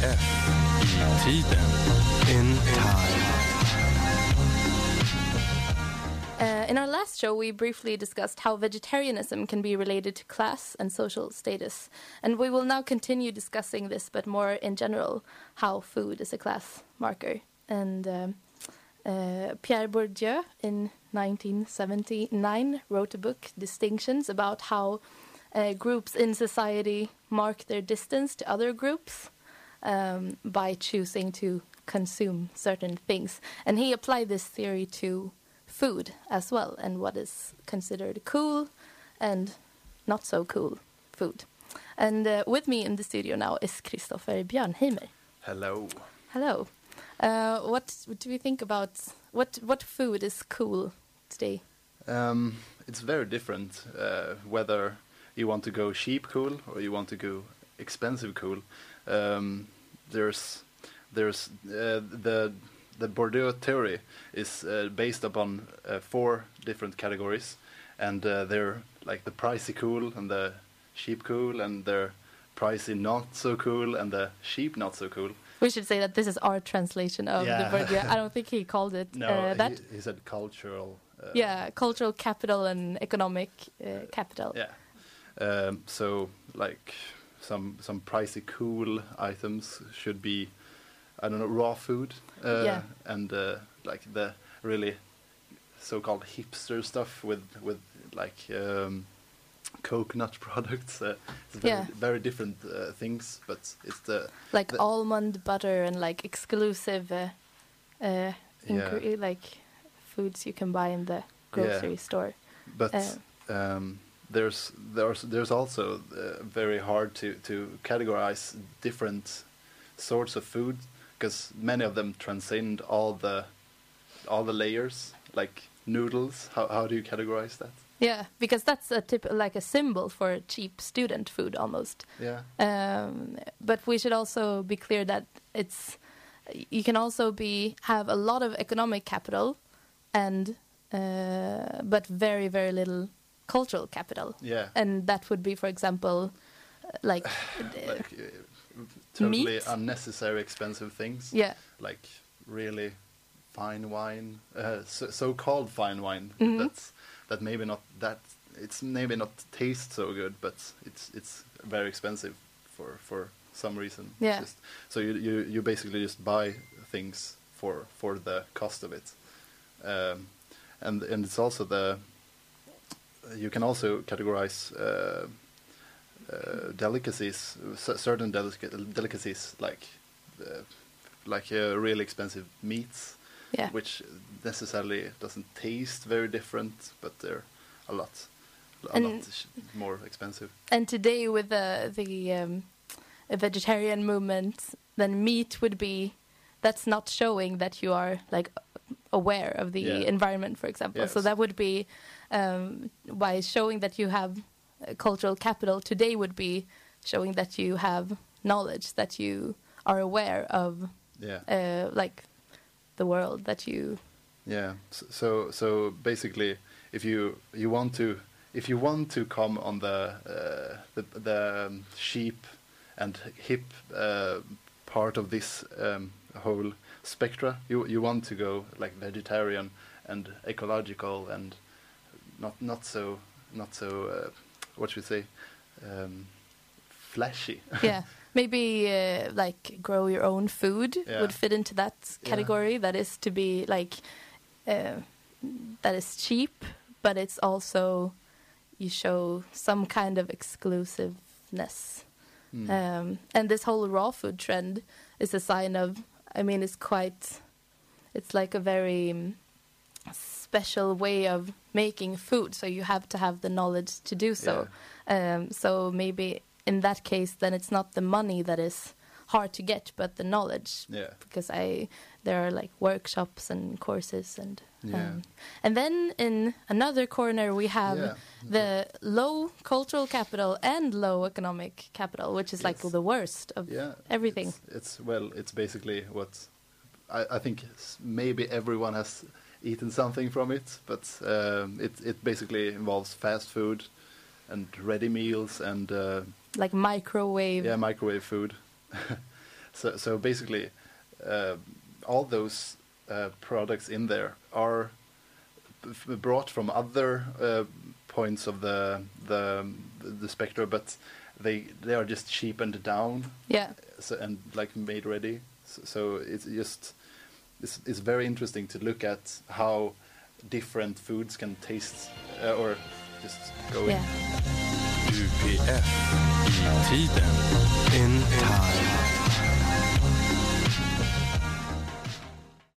Tiden. In time. In our last show, we briefly discussed how vegetarianism can be related to class and social status. And we will now continue discussing this, but more in general, how food is a class marker. And Pierre Bourdieu, in 1979, wrote a book, Distinctions, about how groups in society mark their distance to other groups by choosing to consume certain things. And he applied this theory to food as well, and what is considered cool and not so cool food. And with me in the studio now is Christopher Björnheimer. Hello. Hello. What do we think about what food is cool today? It's very different whether you want to go cheap cool or you want to go expensive cool. There's the Bourdieu theory is based upon 4 different categories, and they're like the pricey cool and the cheap cool, and the pricey not so cool and the cheap not so cool. We should say that this is our translation of the Bourdieu. I don't think he called it that. He said cultural. Cultural capital and economic capital. Yeah. So like some pricey cool items should be, I don't know, raw food, and like the really so-called hipster stuff with like coconut products. It's very different things, but it's the almond butter and like exclusive like foods you can buy in the grocery store. But there's also very hard to categorize different sorts of food, because many of them transcend all the layers, like noodles. How do you categorize that? Yeah, because that's like a symbol for cheap student food almost. Yeah. But we should also be clear that you can also have a lot of economic capital and but very, very little cultural capital. Yeah. And that would be, for example, like totally meat? Unnecessary expensive things. Yeah. Like really fine wine, so-called fine wine. Mm-hmm. That maybe not that it's maybe not taste so good, but it's very expensive for some reason. Yeah. So you basically just buy things for the cost of it, and it's also you can also categorize delicacies, certain delicacies like really expensive meats. Yeah. Which necessarily doesn't taste very different, but they're a lot more expensive. And today, with the vegetarian movement, then meat would be, that's not showing that you are like aware of the environment, for example. Yes. So that would be by showing that you have cultural capital today would be showing that you have knowledge, that you are aware of like the world that you. Yeah. So basically, if you want to come on the cheap and hip part of this whole spectra, you want to go like vegetarian and ecological and not so what should we say, flashy. Yeah. Maybe like grow your own food would fit into that category. Yeah. That is to be like that is cheap, but it's also you show some kind of exclusiveness. And this whole raw food trend is a sign of. I mean, it's like a very special way of making food. So you have to have the knowledge to do so. Yeah. So maybe. In that case, then it's not the money that is hard to get, but the knowledge. Yeah. Because there are like workshops and courses and then in another corner we have the low cultural capital and low economic capital, which is like the worst of everything. It's basically what I think maybe everyone has eaten something from it, but it basically involves fast food and ready meals and. Like microwave. Yeah, microwave food. So basically, all those products in there are brought from other points of the spectrum, but they are just cheapened down. Yeah. So, and like made ready. So it's just it's very interesting to look at how different foods can taste or just go in. UPF i tiden in time.